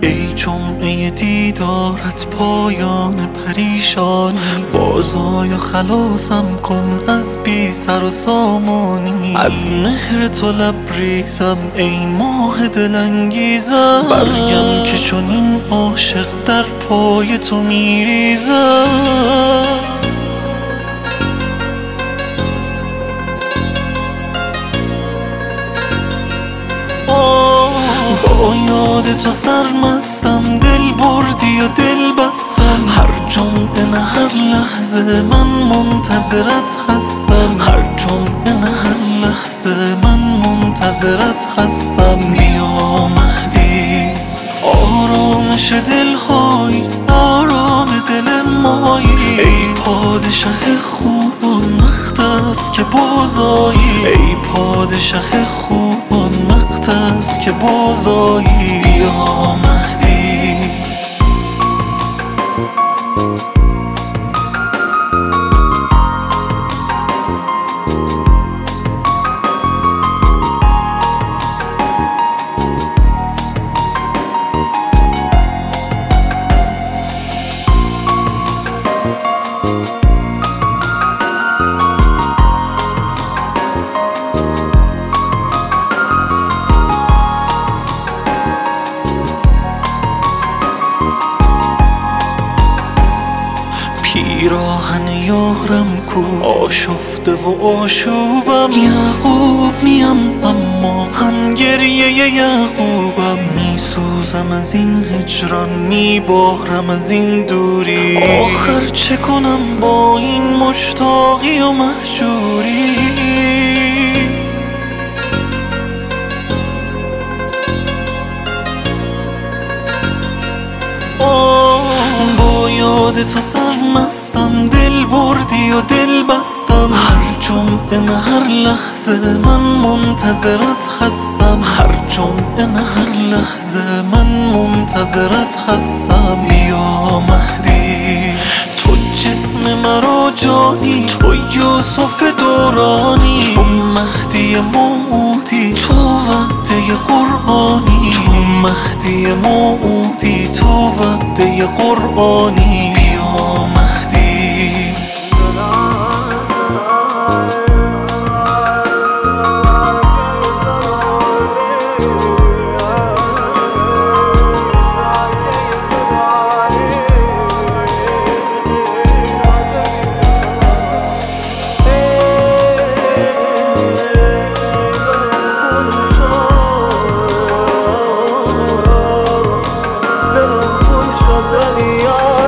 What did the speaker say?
ای جمعه دیدارت پایان پریشانی، بازای خلاصم کن از بی سر و سامانی. از مهر تو لبریزم ای ماه دلانگیزم، برگم که چنین عاشق در پای تو میریزم. با یاد تو سرمستم، دل بردی و دل بستم. هر جمعه نه هر لحظه من منتظرت هستم، هر جمعه نه هر لحظه من منتظرت هستم. بیا مهدی آرامش دلهای آرام دل مایی، ای پادشه خوبان وقت است که بازایی، ای پادشه خوبان وقت است که بازایی. بیا مهدی پیراهن یارم کو آشفته و آشوبم، یعقوب میم اما هم گریه یعقوبم. میسوزم از این هجران، میبارم از این دوری، آخر چه کنم با این مشتاقی و مهجوری. با یاد تو سرمستم، دل بردی و دل بستم. هر جمعه نه هر لحظه من منتظرت هستم، هر جمعه نه هر لحظه من منتظرت هستم. بیا مهدی تو جسم مرا جانی، تو یوسف دورانی، تو مهدی موعودی، تو وعده قرآنی، تو مهدی موعودی، تو وعده قرآنی.